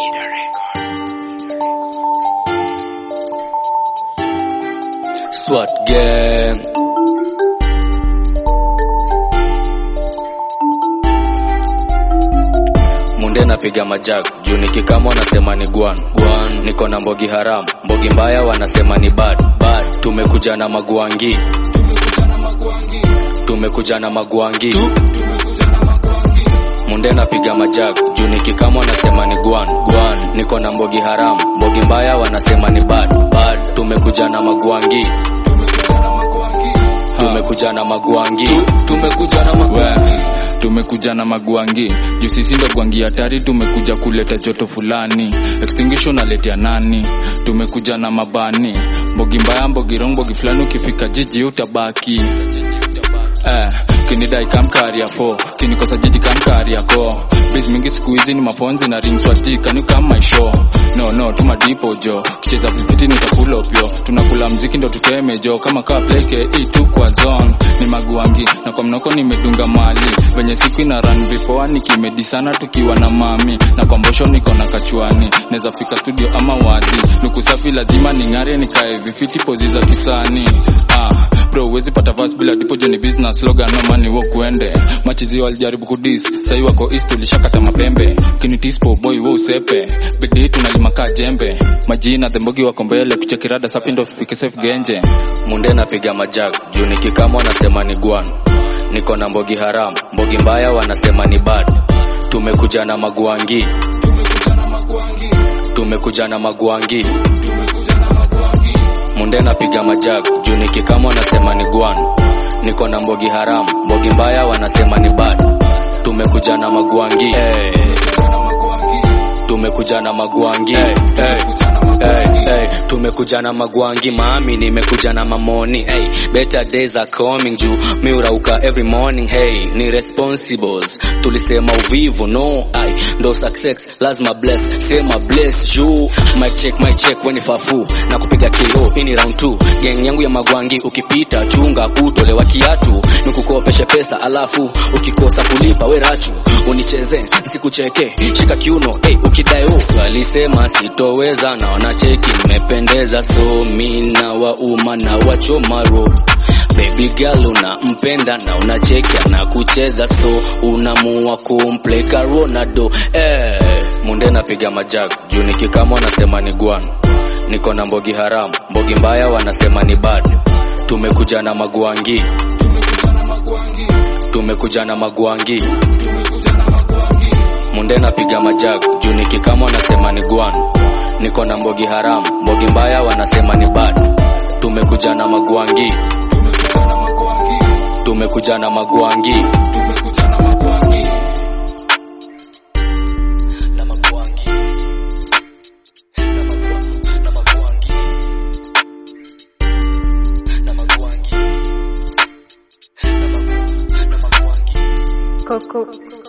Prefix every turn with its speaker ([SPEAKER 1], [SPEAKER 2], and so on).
[SPEAKER 1] SWAT gang. Munde napiga majag, juu nikikama wanasema ni guan. Niko na mbogi haram, mbogi mbaya wanasema ni bad. Tumekuja na maguangi. Munde napiga majag, juu nikikama wanasema ni guan. Niko na mbogi haram, mbogi mbaya wanasema ni bad. Tumekuja na maguangi.
[SPEAKER 2] Tumekuja na maguangi. Juu sisi ndo guangi hatari, tumekuja kuleta joto fulani. Extinguisher naletea nani? Tumekuja na mabani. Mbogi mbaya, mbogi wrong, mbogi fulani ukifika jiji utabaki. Kinidai kamkari ya 4, kinikosa jiji kamkari ya ko. Biz mingi siku hizi ni mafonzi na ring swati, can you come my show? No, tuma dipo jo. Kicheza vipiti nitapull up yo. Tunakula mziki ndo tuteme jo. Kama kaa pleke, tu kwa zone. Ni maguangi, na kwa mnoko nimedunga mali. Venye siku ina run vipoa, nikimedi sana tukiwa na mami. Na kwa mbosho niko na kachuani. Neza fika studio ama wadi. Luku safi lazima ningare nikae vifiti pozi za kisani. Bro, wezi pata verse bila dipo jo ni business slogan no money walk uende. Machizi walijaribu kudis, sahi wako east ulishakata mapembe. Kinitispo boy wo usepe, bidii tunalima ka jembe. Majina thembogi wako mbele, kuchekirada safi ndo tufike safe genje.
[SPEAKER 1] Munde napiga majag, juu nikikama wanasema ni guan. Niko na mbogi haram, mbogi mbaya wanasema ni bad. Tumekuja na maguangi. Munde napiga majag, juu nikikama wanasema ni guan. Niko na mbogi haram, mbogi mbaya wanasema ni bad. Tumekuja na maguangi. Tumekuja na maguangi, mami nimekuja na mamoni. Better days are coming, juu mi urauka every morning. Ni responsibles, tulisema uvivu no. Ndo success, lazima bless, sema bless juu. My check, weni fafu, na kupiga KO, ini round 2. Gang yangu ya maguangi, ukipita chunga kutolewa kiatu. Nikukopeshe pesa, alafu ukikosa kulipa we rachu. Unicheze, sikucheke, shika kiuno, ukidai walisema sitoweza, na wanacheki nimependeza. So mina wauma na wachomaro. Baby girl unampenda na unacheki na kucheza, so unamua kumpleka Ronaldo. Munde napiga majag, juu nikikama wanasema ni guan. Niko na mbogi haram, mbogi mbaya wanasema ni bad. Tumekuja na maguangi. Munde napiga majag, juu nikikama wanasema ni guan. Niko na mbogi haram, mbogi mbaya wanasema ni bad. Tumekuja na maguangi.
[SPEAKER 3] Coco.